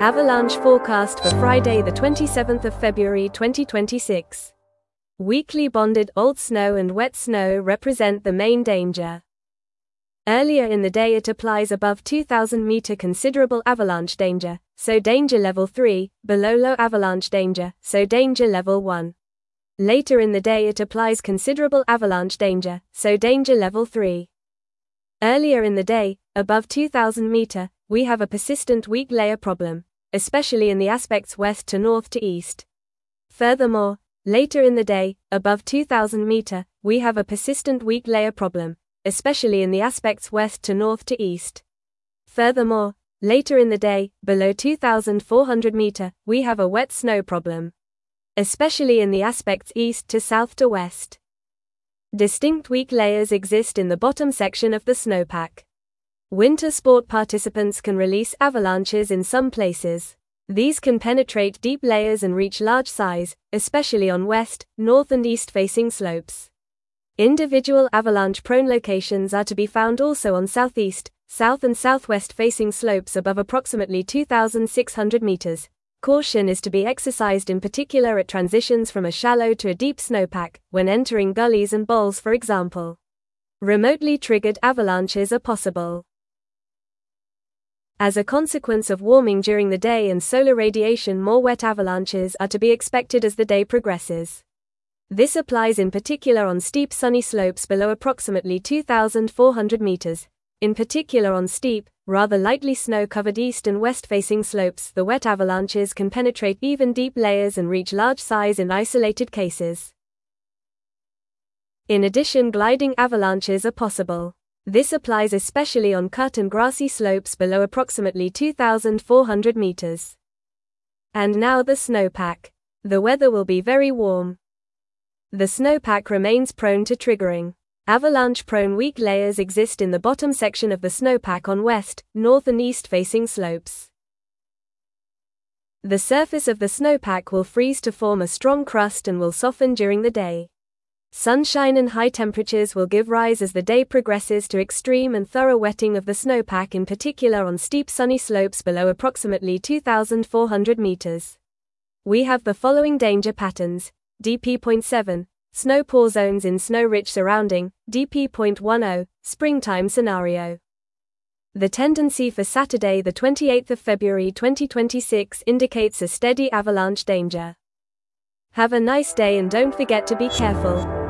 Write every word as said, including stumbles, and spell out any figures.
Avalanche forecast for Friday the twenty-seventh of February twenty twenty-six. Weakly bonded old snow and wet snow represent the main danger. Earlier in the day it applies above two thousand meter considerable avalanche danger, so danger level three, below low avalanche danger, so danger level one. Later in the day it applies considerable avalanche danger, so danger level three. Earlier in the day, above two thousand meter, we have a persistent weak layer problem, especially in the aspects west to north to east. Furthermore, later in the day, above two thousand meter, we have a persistent weak layer problem, especially in the aspects west to north to east. Furthermore, later in the day, below two thousand four hundred meter, we have a wet snow problem, especially in the aspects east to south to west. Distinct weak layers exist in the bottom section of the snowpack. Winter sport participants can release avalanches in some places. These can penetrate deep layers and reach large size, especially on west, north and east-facing slopes. Individual avalanche-prone locations are to be found also on southeast, south and southwest-facing slopes above approximately two thousand six hundred meters. Caution is to be exercised in particular at transitions from a shallow to a deep snowpack, when entering gullies and bowls for example. Remotely triggered avalanches are possible. As a consequence of warming during the day and solar radiation, more wet avalanches are to be expected as the day progresses. This applies in particular on steep sunny slopes below approximately two thousand four hundred meters. In particular on steep, rather lightly snow-covered east and west-facing slopes, the wet avalanches can penetrate even deep layers and reach large size in isolated cases. In addition, gliding avalanches are possible. This applies especially on cut and grassy slopes below approximately two thousand four hundred meters. And now the snowpack. The weather will be very warm. The snowpack remains prone to triggering. Avalanche-prone weak layers exist in the bottom section of the snowpack on west, north and east-facing slopes. The surface of the snowpack will freeze to form a strong crust and will soften during the day. Sunshine and high temperatures will give rise as the day progresses to extreme and thorough wetting of the snowpack, in particular on steep sunny slopes below approximately two thousand four hundred meters. We have the following danger patterns: D P zero point seven, snow pour zones in snow-rich surrounding, D P zero point ten, springtime scenario. The tendency for Saturday the twenty-eighth of February twenty twenty-six indicates a steady avalanche danger. Have a nice day and don't forget to be careful.